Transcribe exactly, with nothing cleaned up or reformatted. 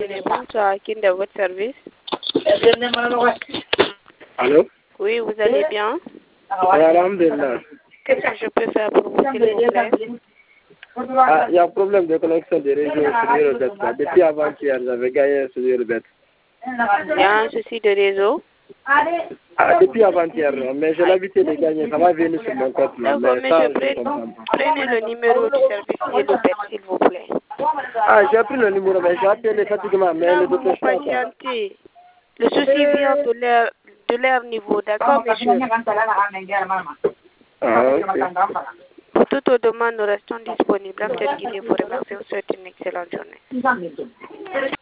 Bonsoir, qui est de votre service? Allô? Oui, vous allez bien? Alhamdulillah. Qu'est-ce que je peux faire pour vous, s'il vous plaît? Ah, il y a un problème de connexion des réseaux sur Eurobet. Depuis avant-hier, j'avais gagné sur Eurobet. Il y a un souci de réseau? Ah, depuis avant-hier, mais j'ai l'habitude de gagner. Ça va venir sur mon compte. D'accord, Mais mais ça, je je prenez, comprends pas. prenez le numéro du service Eurobet, s'il vous plaît. Ah, j'ai pris le numéro, mais j'ai appelé pratiquement, mais Là, ne vous me touche pas. quoi. patientez. Le souci vient de leur, de leur niveau, d'accord, monsieur? Ah, ok. Pour toute autre demande, nous restons disponibles. Amjad Guinée vous remercie. Vous souhaite une excellente journée.